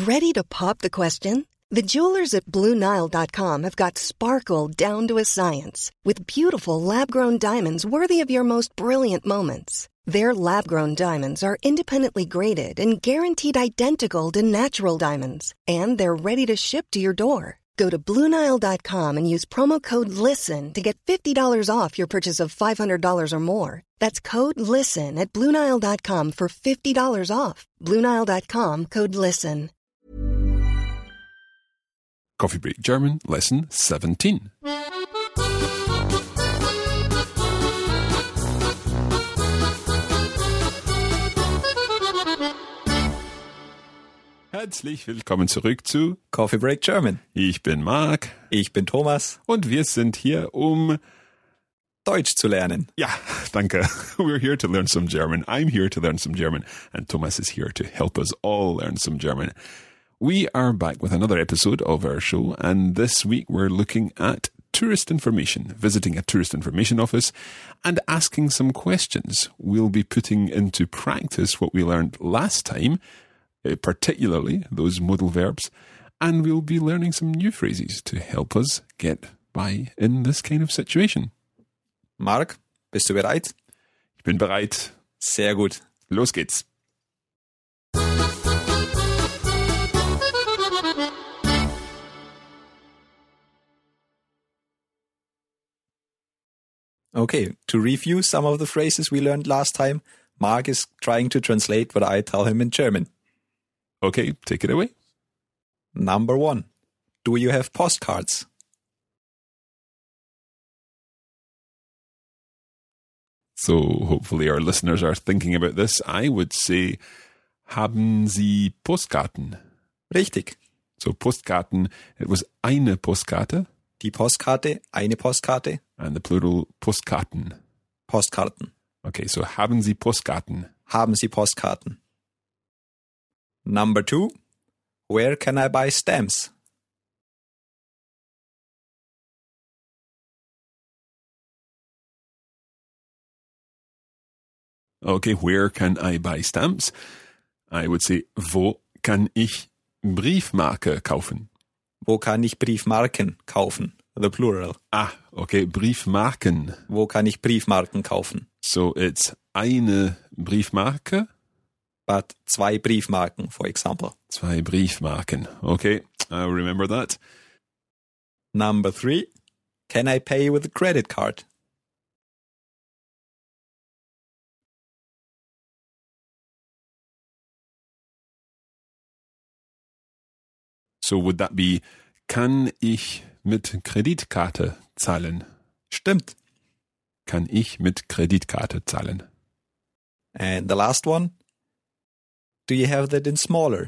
Ready to pop the question? The jewelers at BlueNile.com have got sparkle down to a science with beautiful lab-grown diamonds worthy of your most brilliant moments. Their lab-grown diamonds are independently graded and guaranteed identical to natural diamonds, and they're ready to ship to your door. Go to BlueNile.com and use promo code LISTEN to get $50 off your purchase of $500 or more. That's code LISTEN at BlueNile.com for $50 off. BlueNile.com, code LISTEN. Coffee Break German, Lesson 17. Herzlich willkommen zurück zu Coffee Break German. Ich bin Marc. Ich bin Thomas. Und wir sind hier, um Deutsch zu lernen. Ja, danke. We're here to learn some German. I'm here to learn some German. And Thomas is here to help us all learn some German. We are back with another episode of our show. And this week we're looking at tourist information, visiting a tourist information office and asking some questions. We'll be putting into practice what we learned last time, particularly those modal verbs, and we'll be learning some new phrases to help us get by in this kind of situation. Marc, bist du bereit? Ich bin bereit. Sehr gut. Los geht's. Okay, to review some of the phrases we learned last time, Marc is trying to translate what I tell him in German. Okay, take it away. Number 1. Do you have postcards? So hopefully our listeners are thinking about this. I would say, haben Sie Postkarten? Richtig. So Postkarten, it was eine Postkarte. Die Postkarte, eine Postkarte. And the plural Postkarten. Postkarten. Okay, so haben Sie Postkarten? Haben Sie Postkarten? Number 2. Where can I buy stamps? Okay, where can I buy stamps? I would say, wo kann ich Briefmarke kaufen? Wo kann ich Briefmarken kaufen? The plural. Ah, okay, Briefmarken. Wo kann ich Briefmarken kaufen? So it's eine Briefmarke. But 2 Briefmarken, for example. 2 Briefmarken. Okay, I'll remember that. Number 3. Can I pay with a credit card? So would that be, kann ich mit Kreditkarte zahlen? Stimmt. Kann ich mit Kreditkarte zahlen? And the last one. Do you have that in smaller?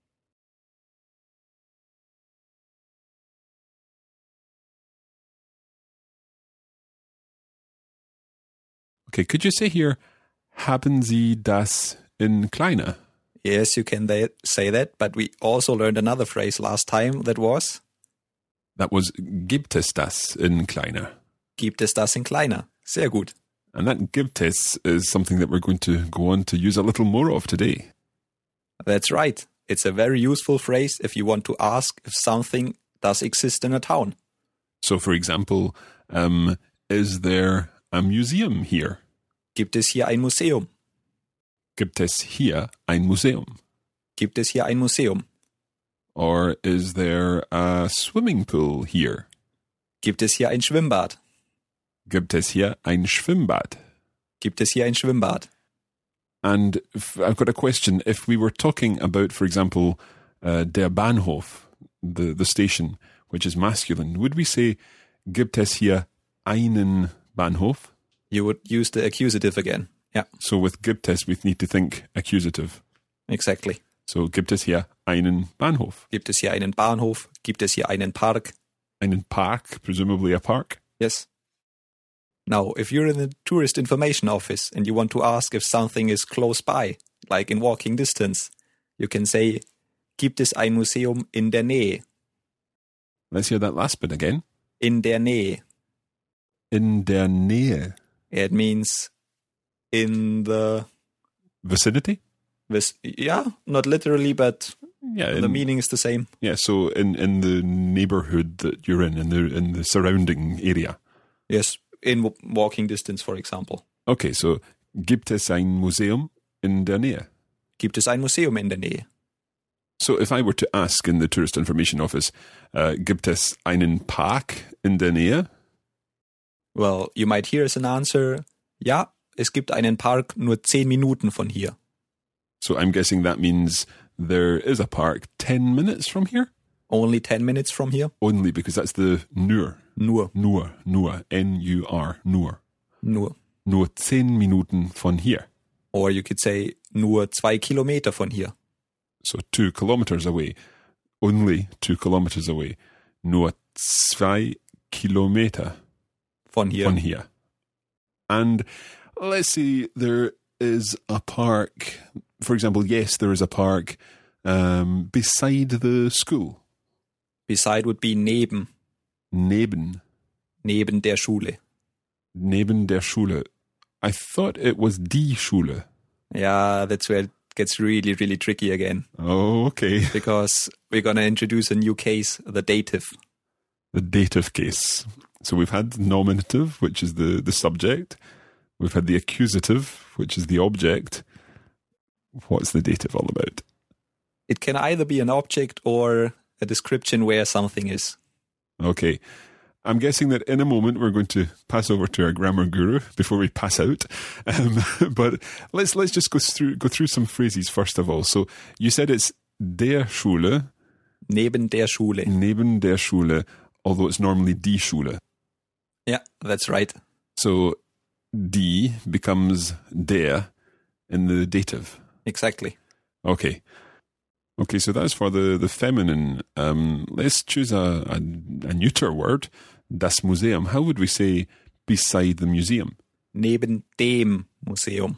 Okay, could you say here, haben Sie das in kleiner? Yes, you can say that, but we also learned another phrase last time that was? That was, gibt es das in kleiner? Gibt es das in kleiner? Sehr gut. And that gibt es is something that we're going to go on to use a little more of today. That's right. It's a very useful phrase if you want to ask if something does exist in a town. So, for example, is there a museum here? Gibt es hier ein Museum? Gibt es hier ein Museum? Gibt es hier ein Museum? Or is there a swimming pool here? Gibt es hier ein Schwimmbad? Gibt es hier ein Schwimmbad? Gibt es hier ein Schwimmbad? And I've got a question. If we were talking about, for example, der Bahnhof, the station, which is masculine, would we say, gibt es hier einen Bahnhof? You would use the accusative again. Yeah. So with gibt es, we need to think accusative. Exactly. So gibt es hier einen Bahnhof? Gibt es hier einen Bahnhof? Gibt es hier einen Park? Einen Park, presumably a park? Yes. Now, if you're in the tourist information office and you want to ask if something is close by, like in walking distance, you can say, gibt es ein Museum in der Nähe? Let's hear that last bit again. In der Nähe. In der Nähe. It means in the vicinity? Yeah, not literally, but Yeah, The meaning is the same. Yeah, so in the neighborhood that you're in the surrounding area. Yes, in walking distance, for example. Okay, so gibt es ein Museum in der Nähe? Gibt es ein Museum in der Nähe? So if I were to ask in the Tourist Information Office, gibt es einen Park in der Nähe? Well, you might hear as an answer, ja, es gibt einen Park nur 10 Minuten von hier. So I'm guessing that means there is a park 10 minutes from here? Only 10 minutes from here? Only because that's the nur. Nur. Nur, N-U-R, nur. Nur. Nur 10 Minuten von hier. Or you could say, nur 2 Kilometer von hier. So 2 kilometers away. Only 2 kilometers away. Nur 2 Kilometer Von hier. von hier. And let's say there is a park. For example, yes, there is a park beside the school. Beside would be neben. Neben. Neben der Schule. Neben der Schule. I thought it was die Schule. Yeah, that's where it gets really, really tricky again. Oh, okay. Because we're going to introduce a new case, the dative. The dative case. So we've had nominative, which is the subject. We've had the accusative, which is the object. What's the dative all about? It can either be an object or a description where something is. Okay. I'm guessing that in a moment we're going to pass over to our grammar guru before we pass out. But let's just go through some phrases first of all. So you said it's der Schule. Neben der Schule. Neben der Schule, although it's normally die Schule. Yeah, that's right. So die becomes der in the dative. Exactly. Okay. Okay, so that's for the feminine. Let's choose a neuter word. Das Museum. How would we say beside the museum? Neben dem Museum.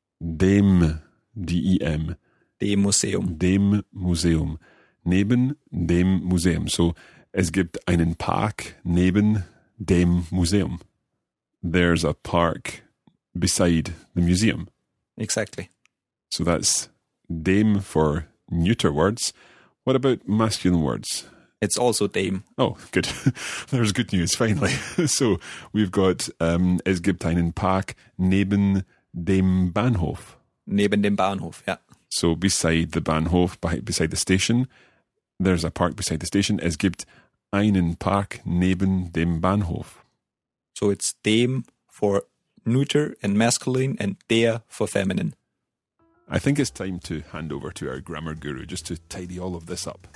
Dem, D-E-M. Dem Museum. Dem Museum. Neben dem Museum. So, es gibt einen Park neben dem Museum. There's a park beside the museum. Exactly. So that's dem for neuter words. What about masculine words? It's also dem. Oh, good. There's good news, finally. So we've got es gibt einen Park neben dem Bahnhof. Neben dem Bahnhof, yeah. So beside the Bahnhof, beside the station, there's a park beside the station. Es gibt einen Park neben dem Bahnhof. So it's dem for neuter and masculine and der for feminine. I think it's time to hand over to our grammar guru just to tidy all of this up.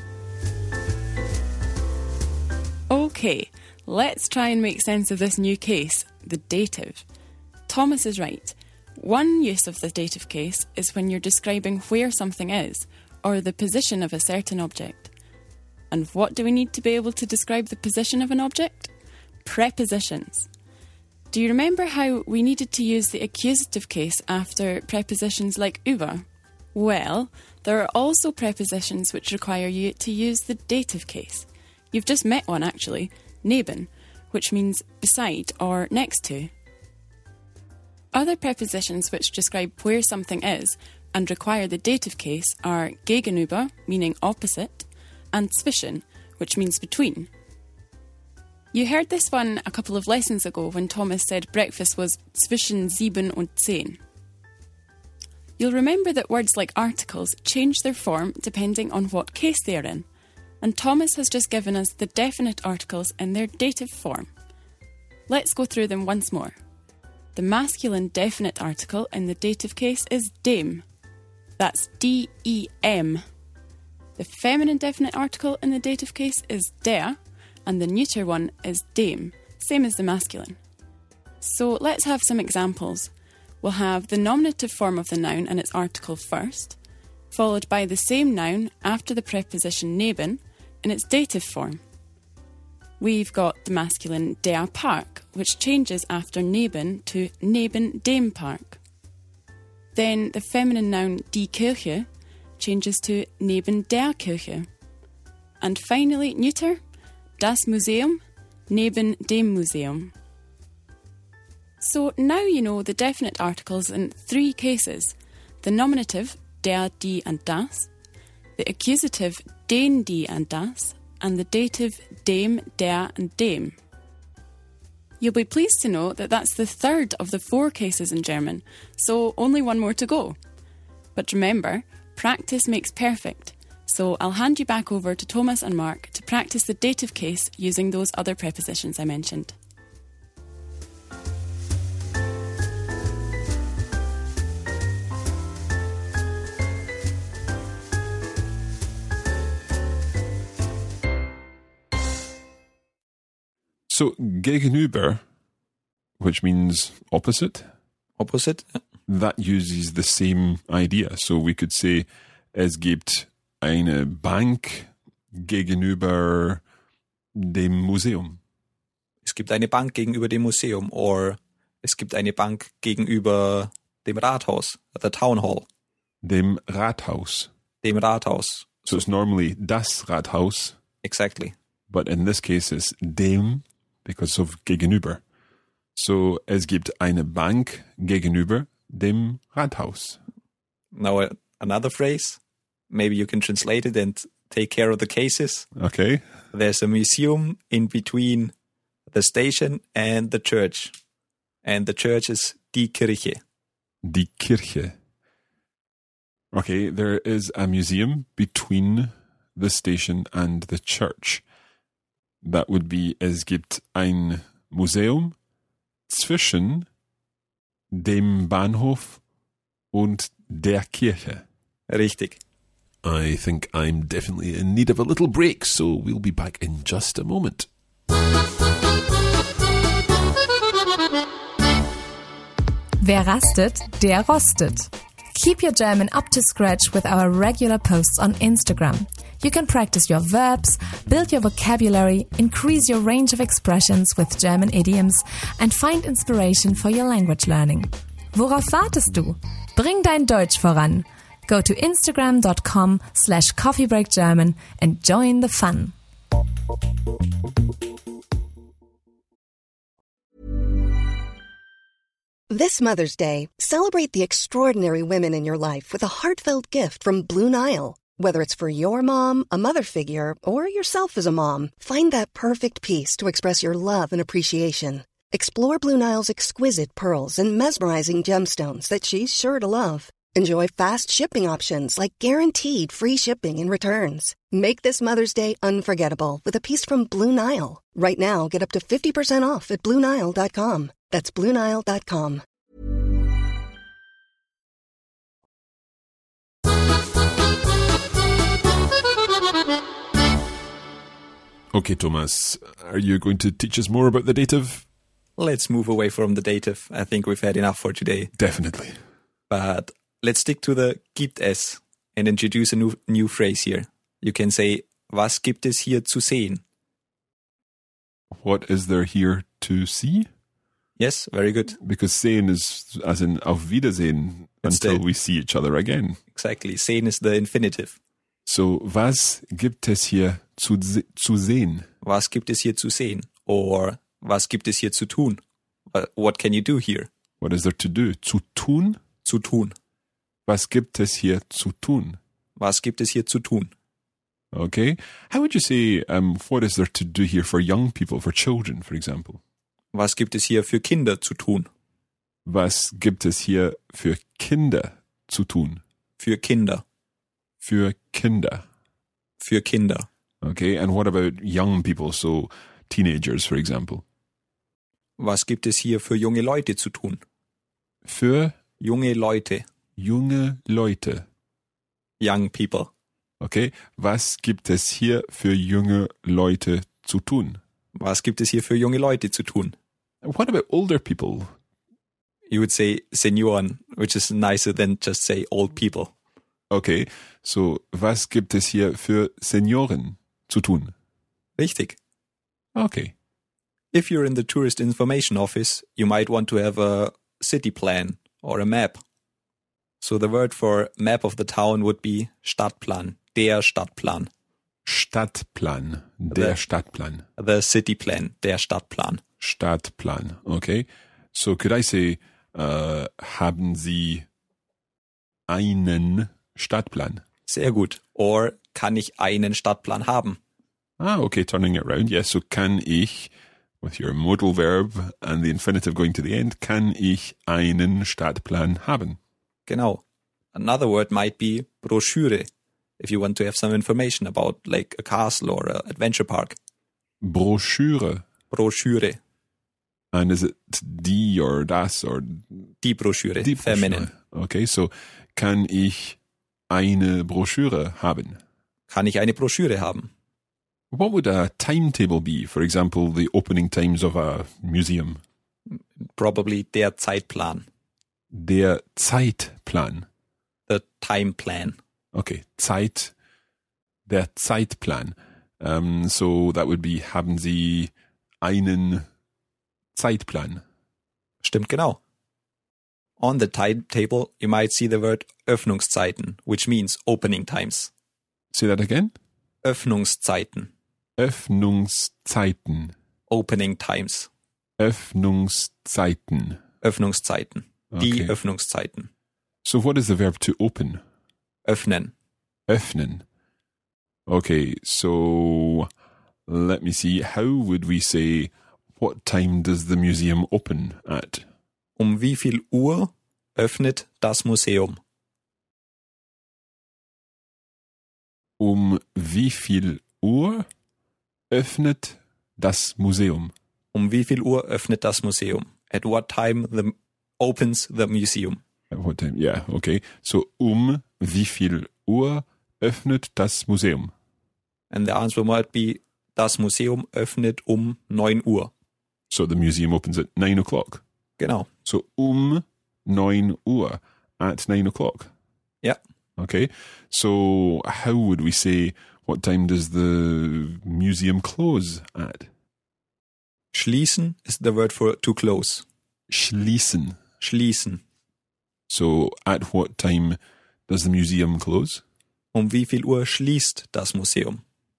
Okay, let's try and make sense of this new case, the dative. Thomas is right. One use of the dative case is when you're describing where something is, or the position of a certain object. And what do we need to be able to describe the position of an object? Prepositions. Do you remember how we needed to use the accusative case after prepositions like über? Well, there are also prepositions which require you to use the dative case. You've just met one actually, neben, which means beside or next to. Other prepositions which describe where something is and require the dative case are gegenüber, meaning opposite, and zwischen, which means between. You heard this one a couple of lessons ago when Thomas said breakfast was zwischen 7 und 10. You'll remember that words like articles change their form depending on what case they are in, and Thomas has just given us the definite articles in their dative form. Let's go through them once more. The masculine definite article in the dative case is dem. That's D-E-M. The feminine definite article in the dative case is der, and the neuter one is dem, same as the masculine. So let's have some examples. We'll have the nominative form of the noun and its article first, followed by the same noun after the preposition neben in its dative form. We've got the masculine der Park, which changes after neben to neben dem Park. Then the feminine noun die Kirche changes to neben der Kirche. And finally, neuter, das Museum, neben dem Museum. So now you know the definite articles in 3 cases. The nominative, der, die and das. the accusative den, die and das, and the dative dem, der and dem. You'll be pleased to know that that's the third of the 4 cases in German, so only one more to go. But remember, practice makes perfect, so I'll hand you back over to Thomas and Mark to practice the dative case using those other prepositions I mentioned. So gegenüber, which means opposite, Opposite? that uses the same idea. So we could say, es gibt eine Bank gegenüber dem Museum. Es gibt eine Bank gegenüber dem Museum, or es gibt eine Bank gegenüber dem Rathaus, the town hall. Dem Rathaus. Dem Rathaus. So it's normally das Rathaus, Exactly. but in this case it's dem because of gegenüber. So es gibt eine Bank gegenüber dem Rathaus. Now another phrase, maybe you can translate it and take care of the cases. Okay. There's a museum in between the station and the church. And the church is die Kirche. Die Kirche. Okay, there is a museum between the station and the church. That would be, es gibt ein Museum zwischen dem Bahnhof und der Kirche. Richtig. I think I'm definitely in need of a little break, so we'll be back in just a moment. Wer rastet, der rostet. Keep your German up to scratch with our regular posts on Instagram. You can practice your verbs, build your vocabulary, increase your range of expressions with German idioms, and find inspiration for your language learning. Worauf wartest du? Bring dein Deutsch voran. Go to instagram.com/coffeebreakgerman and join the fun. This Mother's Day, celebrate the extraordinary women in your life with a heartfelt gift from Blue Nile. Whether it's for your mom, a mother figure, or yourself as a mom, find that perfect piece to express your love and appreciation. Explore Blue Nile's exquisite pearls and mesmerizing gemstones that she's sure to love. Enjoy fast shipping options like guaranteed free shipping and returns. Make this Mother's Day unforgettable with a piece from Blue Nile. Right now, get up to 50% off at BlueNile.com. That's BlueNile.com. Okay, Thomas, are you going to teach us more about the dative? Let's move away from the dative. I think we've had enough for today. Definitely. But let's stick to the gibt es and introduce a new phrase here. You can say, was gibt es hier zu sehen? What is there here to see? Yes, very good. Because sehen is as in auf Wiedersehen until we see each other again. Exactly. Sehen is the infinitive. So, was gibt es hier zu sehen? Was gibt es hier zu sehen? Or was gibt es hier zu tun? What can you do here? What is there to do? Zu tun? Zu tun. Was gibt es hier zu tun? Was gibt es hier zu tun? Okay. How would you say, what is there to do here for young people, for children, for example? Was gibt es hier für Kinder zu tun? Was gibt es hier für Kinder zu tun? Für Kinder. Für Kinder. Für Kinder. Okay, and what about young people, so teenagers, for example? Was gibt es hier für junge Leute zu tun? Für junge Leute. Junge Leute. Young people. Okay, was gibt es hier für junge Leute zu tun? Was gibt es hier für junge Leute zu tun? What about older people? You would say Senioren, which is nicer than just say old people. Okay, so was gibt es hier für Senioren zu tun? Richtig. Okay. If you're in the tourist information office, you might want to have a city plan or a map. So the word for map of the town would be Stadtplan, der Stadtplan. Stadtplan, der Stadtplan. The city plan, der Stadtplan. Stadtplan, okay. So could I say, haben Sie einen Stadtplan? Sehr gut. Or kann ich einen Stadtplan haben? Ah, okay, turning it round. Yes, so kann ich, with your modal verb and the infinitive going to the end, kann ich einen Stadtplan haben? Genau. Another word might be Broschüre, if you want to have some information about like a castle or an adventure park. Broschüre. Broschüre. And is it die or das or? Die Broschüre, Die feminine. Broschüre. Okay, so kann ich eine Broschüre haben? Kann ich eine Broschüre haben? What would a timetable be? For example, the opening times of a museum. Probably der Zeitplan. Der Zeitplan. The time plan. Okay, der Zeitplan. So that would be, haben Sie einen Zeitplan? Stimmt genau. On the timetable, you might see the word Öffnungszeiten, which means opening times. Say that again? Öffnungszeiten. Öffnungszeiten. Opening times. Öffnungszeiten. Öffnungszeiten. Die Okay. Öffnungszeiten. So what is the verb to open? Öffnen. Öffnen. Okay, so let me see. How would we say, what time does the museum open at? Wie viel Uhr öffnet das Museum? Wie viel Uhr öffnet das Museum? Wie viel Uhr öffnet das Museum? At what time opens the museum? At what time? Yeah, okay. So wie viel Uhr öffnet das Museum? And the answer might be, das Museum öffnet 9 Uhr. So the museum opens at 9 o'clock. Genau. So 9 Uhr, at 9 o'clock. Ja. Okay. So how would we say, what time does the museum close at? Schließen is the word for to close. Schließen. Schließen. So at what time does the museum close? Wie viel Uhr schließt das Museum?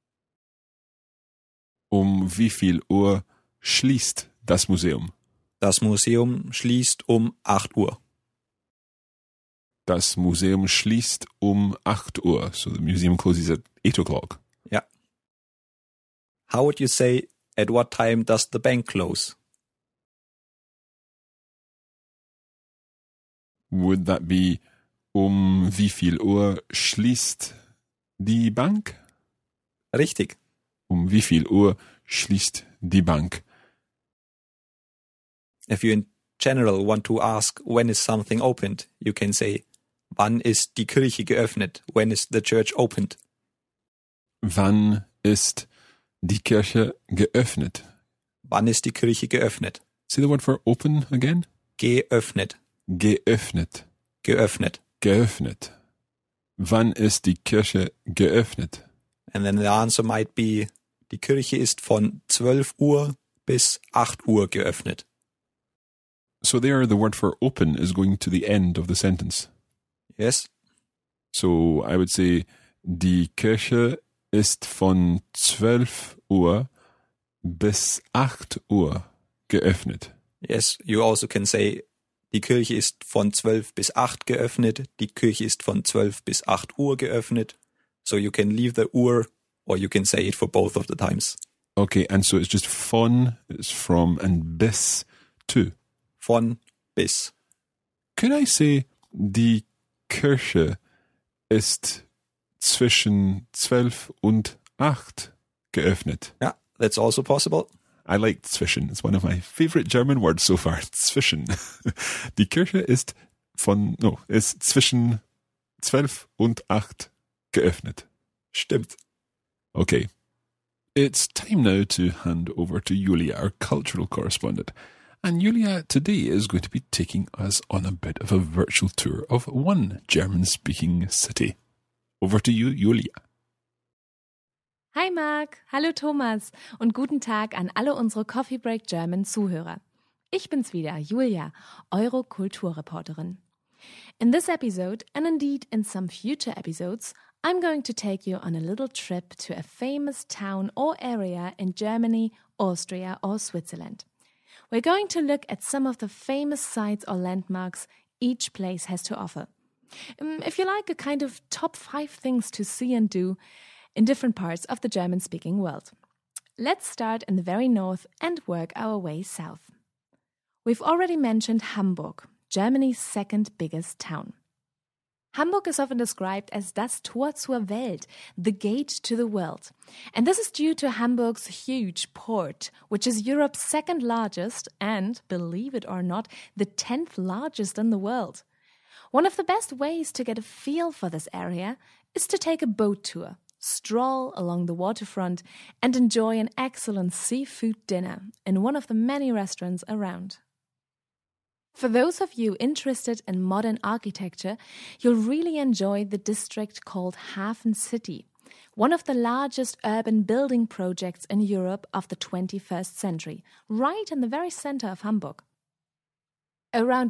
Wie viel Uhr schließt das Museum? Das Museum schließt 8 Uhr. Das Museum schließt 8 Uhr. So the museum closes at 8 o'clock. Ja. How would you say, at what time does the bank close? Would that be, wie viel Uhr schließt die Bank? Richtig. Wie viel Uhr schließt die Bank? If you in general want to ask when is something opened, you can say, wann ist die Kirche geöffnet? When is the church opened? Wann ist die Kirche geöffnet? Wann ist die Kirche geöffnet? See the word for open again? Geöffnet. Geöffnet. Geöffnet. Geöffnet. Wann ist die Kirche geöffnet? And then the answer might be, die Kirche ist von 12 Uhr bis 8 Uhr geöffnet. So there the word for open is going to the end of the sentence. Yes? So I would say, die Kirche ist von 12 Uhr bis 8 Uhr geöffnet. Yes, you also can say, die Kirche ist von 12 bis 8 geöffnet, die Kirche ist von 12 bis 8 Uhr geöffnet. So you can leave the Uhr, or you can say it for both of the times. Okay, and so it's just von, it's from, and bis to. Von bis. Could I say, die Kirche ist zwischen 12 und 8 geöffnet? Yeah, that's also possible. I like zwischen. It's one of my favorite German words so far. Zwischen. Die Kirche ist zwischen 12 und 8 geöffnet. Stimmt. Okay. It's time now to hand over to Julia, our cultural correspondent. And Julia today is going to be taking us on a bit of a virtual tour of one German-speaking city. Over to you, Julia. Hi Marc, hallo Thomas und guten Tag an alle unsere Coffee Break German Zuhörer. Ich bin's wieder, Julia, eure Kulturreporterin. In this episode, and indeed in some future episodes, I'm going to take you on a little trip to a famous town or area in Germany, Austria or Switzerland. We're going to look at some of the famous sites or landmarks each place has to offer. If you like, a kind of top 5 things to see and do in different parts of the German-speaking world. Let's start in the very north and work our way south. We've already mentioned Hamburg, Germany's second biggest town. Hamburg is often described as das Tor zur Welt, the gate to the world. And this is due to Hamburg's huge port, which is Europe's second largest and, believe it or not, the 10th largest in the world. One of the best ways to get a feel for this area is to take a boat tour, stroll along the waterfront, and enjoy an excellent seafood dinner in one of the many restaurants around. For those of you interested in modern architecture, you'll really enjoy the district called Hafen City, one of the largest urban building projects in Europe of the 21st century, right in the very center of Hamburg. Around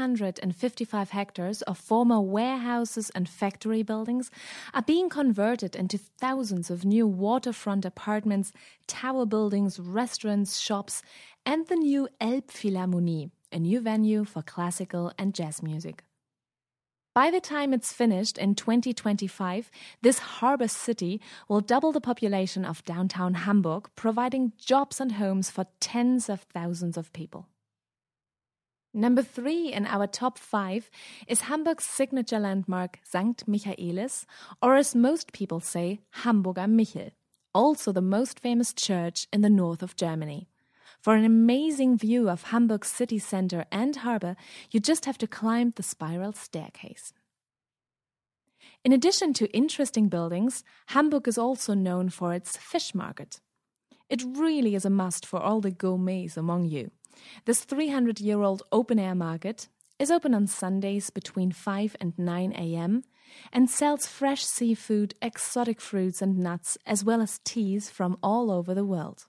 155 hectares of former warehouses and factory buildings are being converted into thousands of new waterfront apartments, tower buildings, restaurants, shops, and the new Elbphilharmonie, a new venue for classical and jazz music. By the time it's finished in 2025, this harbour city will double the population of downtown Hamburg, providing jobs and homes for tens of thousands of people. Number 3 in our top 5 is Hamburg's signature landmark St. Michaelis, or as most people say, Hamburger Michel, also the most famous church in the north of Germany. For an amazing view of Hamburg's city centre and harbour, you just have to climb the spiral staircase. In addition to interesting buildings, Hamburg is also known for its fish market. It really is a must for all the gourmets among you. This 300-year-old open-air market is open on Sundays between 5 and 9 a.m. and sells fresh seafood, exotic fruits and nuts, as well as teas from all over the world.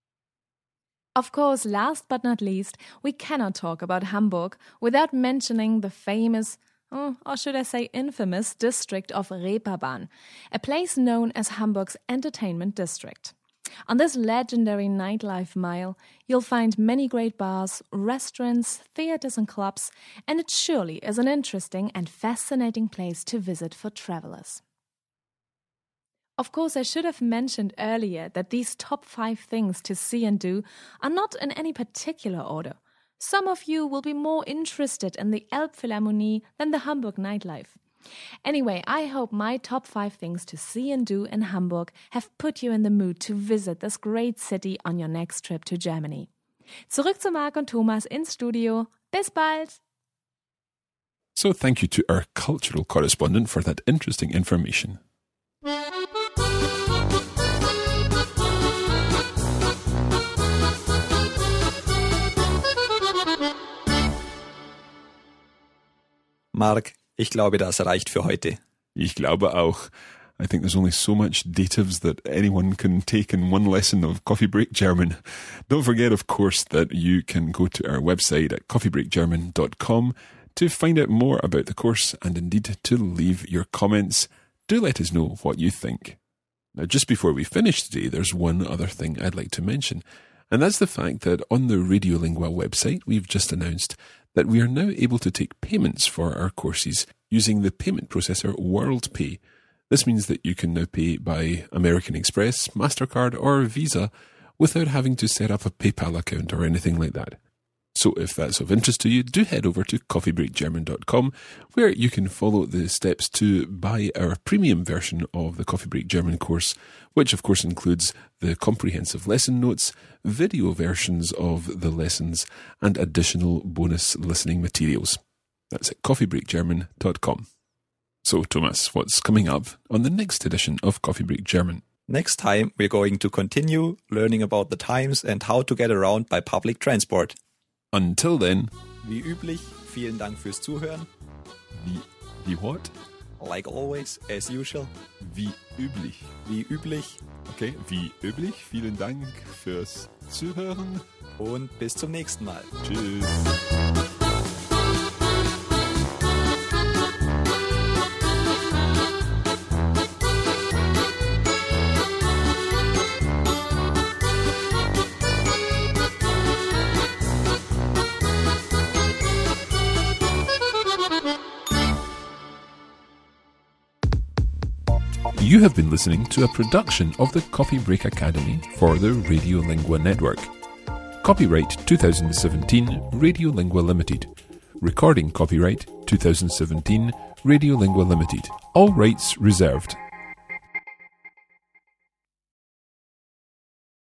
Of course, last but not least, we cannot talk about Hamburg without mentioning the famous, or should I say infamous, district of Reeperbahn, a place known as Hamburg's entertainment district. On this legendary nightlife mile, you'll find many great bars, restaurants, theatres and clubs, and it surely is an interesting and fascinating place to visit for travelers. Of course, I should have mentioned earlier that these top 5 things to see and do are not in any particular order. Some of you will be more interested in the Elbphilharmonie than the Hamburg nightlife. Anyway, I hope my top 5 things to see and do in Hamburg have put you in the mood to visit this great city on your next trip to Germany. Zurück zu Marc und Thomas ins Studio. Bis bald! So thank you to our cultural correspondent for that interesting information. Marc, ich glaube, das reicht für heute. Ich glaube auch. I think there's only so much datives that anyone can take in one lesson of Coffee Break German. Don't forget, of course, that you can go to our website at coffeebreakgerman.com to find out more about the course and indeed to leave your comments. Do let us know what you think. Now, just before we finish today, there's one other thing I'd like to mention, and that's the fact that on the Radiolingua website, we've just announced that we are now able to take payments for our courses using the payment processor WorldPay. This means that you can now pay by American Express, MasterCard or Visa without having to set up a PayPal account or anything like that. So if that's of interest to you, do head over to coffeebreakgerman.com where you can follow the steps to buy our premium version of the Coffee Break German course, which of course includes the comprehensive lesson notes, video versions of the lessons, and additional bonus listening materials. That's at coffeebreakgerman.com. So Thomas, what's coming up on the next edition of Coffee Break German? Next time we're going to continue learning about the times and how to get around by public transport. Until then. Wie üblich, vielen Dank fürs Zuhören. Wie what? Like always, as usual. Wie üblich. Wie üblich. Okay, wie üblich. Vielen Dank fürs Zuhören. Und bis zum nächsten Mal. Tschüss. You have been listening to a production of the Coffee Break Academy for the Radiolingua Network. Copyright 2017 Radiolingua Limited. Recording copyright 2017 Radiolingua Limited. All rights reserved.